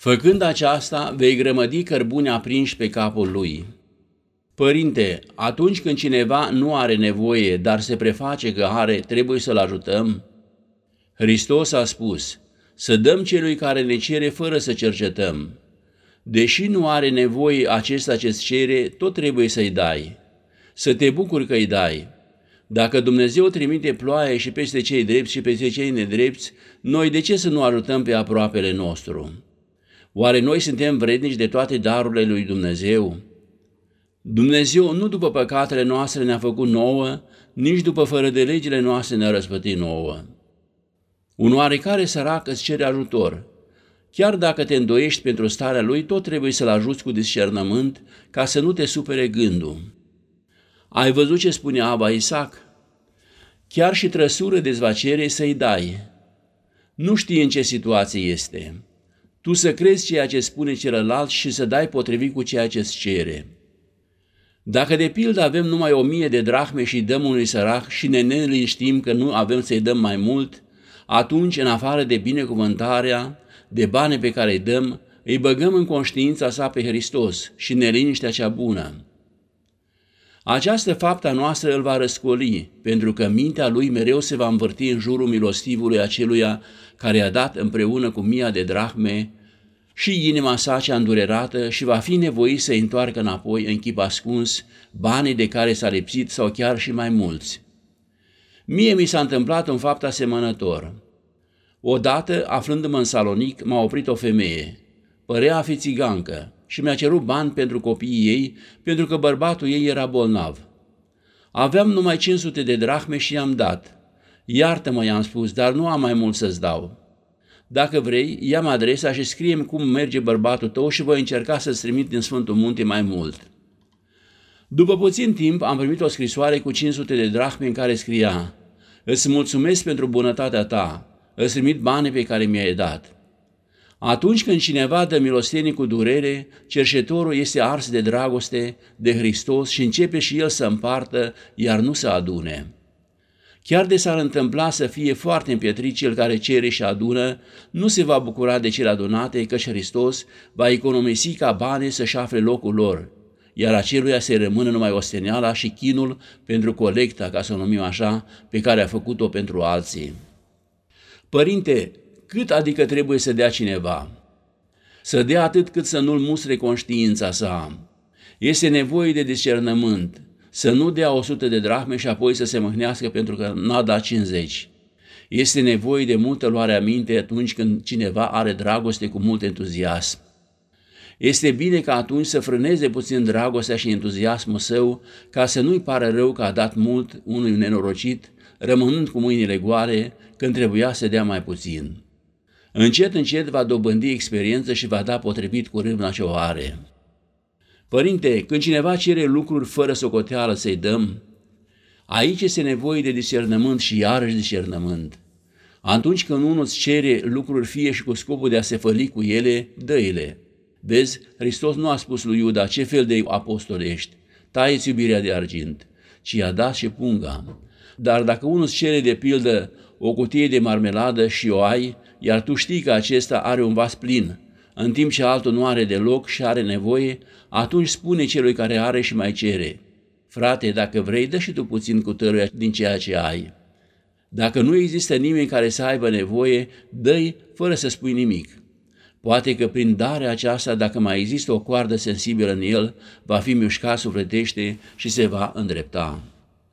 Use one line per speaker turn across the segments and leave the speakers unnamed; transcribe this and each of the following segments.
Făcând aceasta, vei grămădi cărbuni aprinși pe capul lui. Părinte, atunci când cineva nu are nevoie, dar se preface că are, trebuie să-l ajutăm? Hristos a spus, să dăm celui care ne cere fără să cercetăm. Deși nu are nevoie acesta ce-ți cere, tot trebuie să-i dai. Să te bucuri că îi dai. Dacă Dumnezeu trimite ploaie și peste cei drepți și peste cei nedrepți, noi de ce să nu ajutăm pe aproapele nostru? Oare noi suntem vrednici de toate darurile lui Dumnezeu? Dumnezeu nu după păcatele noastre ne-a făcut nouă, nici după fără de legile noastre ne-a răspătit nouă. Un oarecare sărac îți cere ajutor. Chiar dacă te îndoiești pentru starea lui, tot trebuie să-l ajuți cu discernământ ca să nu te supere gândul. Ai văzut ce spune Aba Isaac? Chiar și trăsură de zvacere să-i dai. Nu știi în ce situație este. Tu să crezi ceea ce spune celălalt și să dai potrivit cu ceea ce-ți cere. Dacă de pildă avem numai 1000 de drahme și dăm unui sărac și ne neliniștim că nu avem să-i dăm mai mult, atunci, în afară de binecuvântarea, de bani pe care îi dăm, îi băgăm în conștiința sa pe Hristos și neliniștea cea bună. Această faptă noastră îl va răscoli, pentru că mintea lui mereu se va învârti în jurul milostivului aceluia care i-a dat împreună cu 1000 de drahme și inima sa cea îndurerată și va fi nevoit să-i întoarcă înapoi în chip ascuns banii de care s-a lipsit sau chiar și mai mulți. Mie mi s-a întâmplat un fapt asemănător. Odată, aflându-mă în Salonic, m-a oprit o femeie. Părea a fi țigancă și mi-a cerut bani pentru copiii ei, pentru că bărbatul ei era bolnav. Aveam numai 500 de drahme și i-am dat. Iartă-mă, i-am spus, dar nu am mai mult să-ți dau. Dacă vrei, ia-mi adresa și scrie-mi cum merge bărbatul tău și voi încerca să-ți trimit din Sfântul Munte mai mult. După puțin timp am primit o scrisoare cu 500 de drahme în care scria: îți mulțumesc pentru bunătatea ta, îți trimit banii pe care mi-ai dat. Atunci când cineva dă milostenie cu durere, cerșetorul este ars de dragoste de Hristos și începe și el să împartă, iar nu să adune. Chiar de s-ar întâmpla să fie foarte împietrit cel care cere și adună, nu se va bucura de cele adunate, căci Hristos va economisi ca banii să-și afle locul lor, iar aceluia să-i rămână numai osteneala și chinul pentru colecta, ca să o numim așa, pe care a făcut-o pentru alții. Părinte, cât adică trebuie să dea cineva? Să dea atât cât să nu-l mustre conștiința sa. Este nevoie de discernământ, să nu dea 100 de drahme și apoi să se mâhnească pentru că n-a dat 50. Este nevoie de multă luare aminte atunci când cineva are dragoste cu mult entuziasm. Este bine ca atunci să frâneze puțin dragostea și entuziasmul său, ca să nu-i pară rău că a dat mult unui nenorocit, rămânând cu mâinile goale când trebuia să dea mai puțin. Încet, încet va dobândi experiență și va da potrivit cu râvna ce o are. Părinte, când cineva cere lucruri fără socoteală să-i dăm, aici este nevoie de discernământ și iarăși discernământ. Atunci când unul îți cere lucruri fie și cu scopul de a se făli cu ele, dă-ile. Vezi, Hristos nu a spus lui Iuda ce fel de apostol ești, taie-ți iubirea de argint, ci i-a dat și punga. Dar dacă unul îți cere de pildă o cutie de marmeladă și o ai, iar tu știi că acesta are un vas plin, în timp ce altul nu are deloc și are nevoie, atunci spune celui care are și mai cere: frate, dacă vrei, dă și tu puțin cu tăruia din ceea ce ai. Dacă nu există nimeni care să aibă nevoie, dă-i fără să spui nimic. Poate că prin darea aceasta, dacă mai există o coardă sensibilă în el, va fi mișcat sufletește și se va îndrepta.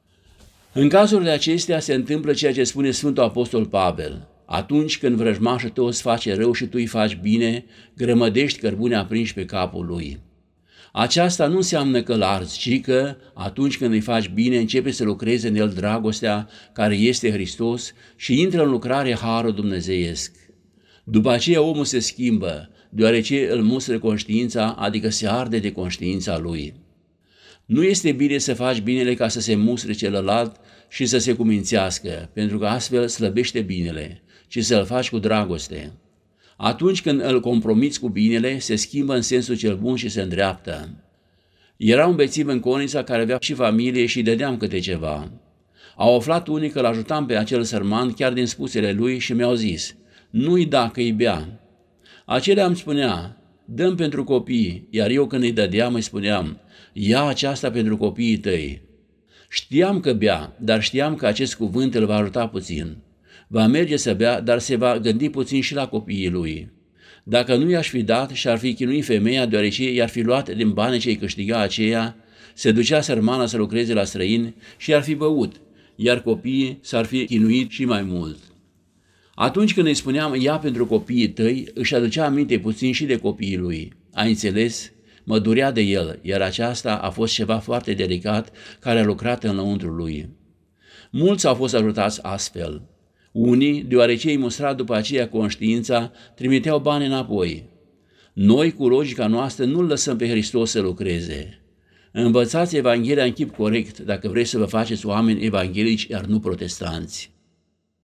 În cazurile acestea se întâmplă ceea ce spune Sfântul Apostol Pavel: atunci când vrăjmașul tău îți face rău și tu îi faci bine, grămădești cărbune aprinși pe capul lui. Aceasta nu înseamnă că l-arzi, ci că atunci când îi faci bine, începe să lucreze în el dragostea care este Hristos și intră în lucrare harul dumnezeiesc. După aceea omul se schimbă, deoarece îl mustră conștiința, adică se arde de conștiința lui. Nu este bine să faci binele ca să se mustre celălalt și să se cumințească, pentru că astfel slăbește binele, ci să-l faci cu dragoste. Atunci când îl compromiți cu binele, se schimbă în sensul cel bun și se îndreaptă. Era un bețiv în Conița care avea și familie și dădeam câte ceva. Au aflat unii că l-ajutam pe acel sărman chiar din spusele lui și mi-au zis: nu-i da că-i bea. Acelea îmi spunea, dăm pentru copii, iar eu când îi dădeam îi spuneam, ia aceasta pentru copiii tăi. Știam că bea, dar știam că acest cuvânt îl va ajuta puțin. Va merge să bea, dar se va gândi puțin și la copiii lui. Dacă nu i-aș fi dat și-ar fi chinuit femeia, deoarece i-ar fi luat din banii ce îi câștiga aceea, se ducea sărmana să lucreze la străini și i-ar fi băut, iar copiii s-ar fi chinuit și mai mult. Atunci când îi spuneam, ia pentru copiii tăi, își aducea aminte puțin și de copiii lui. Ai înțeles? Mă durea de el, iar aceasta a fost ceva foarte delicat care a lucrat în lăuntrul lui. Mulți au fost ajutați astfel. Unii, deoarece îi mustra după aceea conștiința, trimiteau bani înapoi. Noi, cu logica noastră, nu-L lăsăm pe Hristos să lucreze. Învățați Evanghelia în chip corect dacă vreți să vă faceți oameni evanghelici, iar nu protestanți.